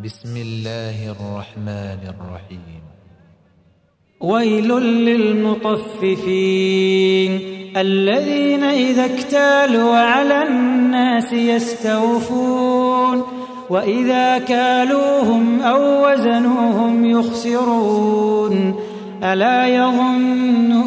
بسم الله الرحمن الرحيم. ويل للمطففين الذين إذا اكتالوا على الناس يستوفون وإذا كالوهم أو وزنوهم يخسرون ألا يظن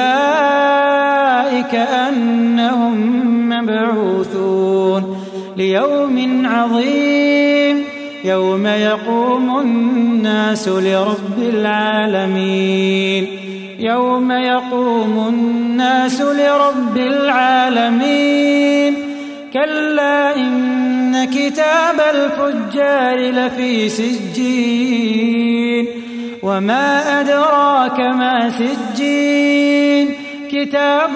أولئك أنهم مبعوثون ليوم عظيم يوم يقوم الناس لرب العالمين يوم يقوم الناس لرب العالمين كلا إن كتاب الفجار لفي سجين وما أدراك ما سجين كتاب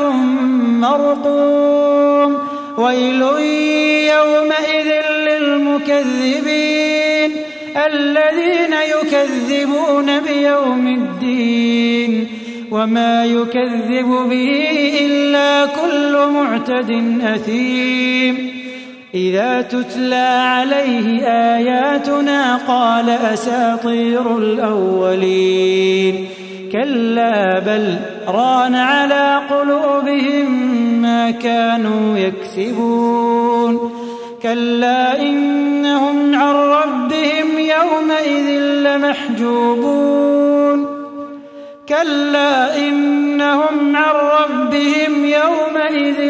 مرقوم ويل يومئذ للمكذبين الذين يكذبون بيوم الدين وما يكذب به إلا كل معتد أثيم إذا تتلى عليه آياتنا قال أساطير الأولين كلا بل ران على قلوبهم ما كانوا يكسبون كلا إنهم عن ربهم يومئذ لمحجوبون كلا إنهم عن ربهم يومئذ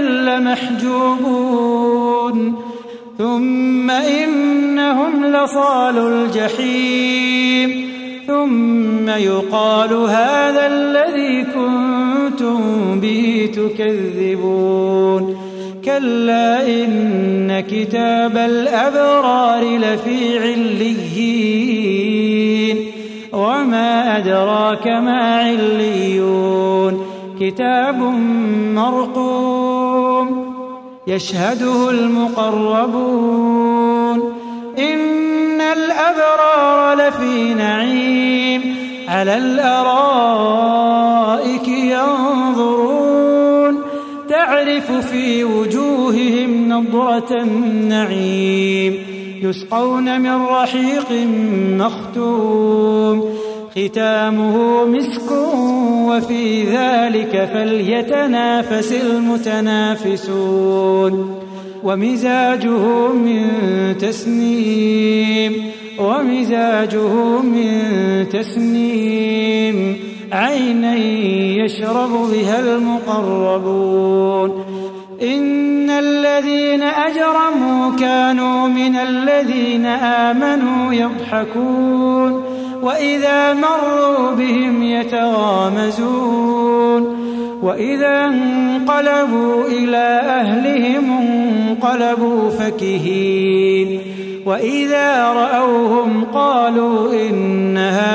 لمحجوبون ثم إنهم لصالوا الجحيم ثم يقال هذا الذي كنتم به تكذبون كلا إن كتاب الأبرار لفي عليين وما أدراك ما عليون كتاب مرقوم يشهده المقربون إن الأبرار لفي نعيم على الأرائك ينظرون تعرف في وجوههم نضرة النعيم يسقون من رحيق مختوم ختامه مسك وفي ذلك فليتنافس المتنافسون ومزاجه من تسنيم عينا يشرب بها المقربون إن الذين أجرموا كانوا من الذين آمنوا يضحكون وإذا مروا بهم يتغامزون وإذا انقلبوا إلى أهلهم انقلبوا فكهين وإذا رأوهم قالوا إن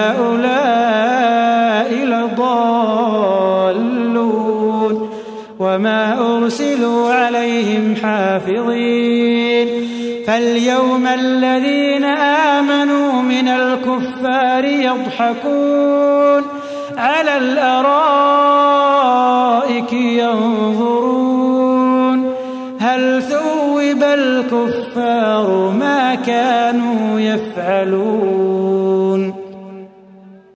هؤلاء لضالون وما أرسلوا عليهم حافظين فاليوم الذين آمنوا من الكفار يضحكون على الأرائك ينظرون هل ثوب الكفار ما كانوا يفعلون